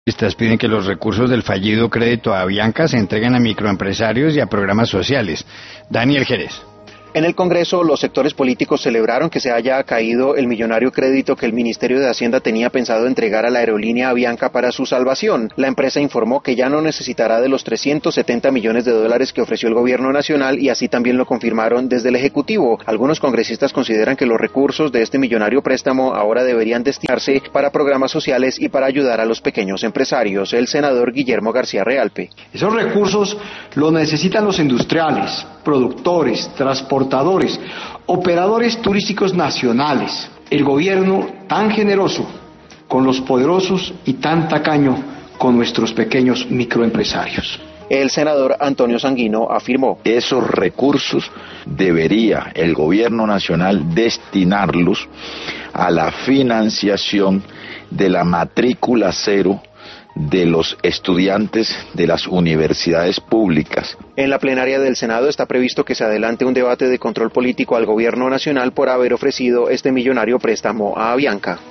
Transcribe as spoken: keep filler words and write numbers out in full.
Estas piden que los recursos del fallido crédito a Avianca se entreguen a microempresarios y a programas sociales. Daniel Jerez. En el Congreso, los sectores políticos celebraron que se haya caído el millonario crédito que el Ministerio de Hacienda tenía pensado entregar a la aerolínea Avianca para su salvación. La empresa informó que ya no necesitará de los trescientos setenta millones de dólares que ofreció el gobierno nacional y así también lo confirmaron desde el Ejecutivo. Algunos congresistas consideran que los recursos de este millonario préstamo ahora deberían destinarse para programas sociales y para ayudar a los pequeños empresarios. El senador Guillermo García Realpe. Esos recursos los necesitan los industriales, productores, transportadores, operadores turísticos nacionales. El gobierno tan generoso con los poderosos y tan tacaño con nuestros pequeños microempresarios. El senador Antonio Sanguino afirmó: esos recursos debería el gobierno nacional destinarlos a la financiación de la matrícula cero de los estudiantes de las universidades públicas. En la plenaria del Senado está previsto que se adelante un debate de control político al gobierno nacional por haber ofrecido este millonario préstamo a Avianca.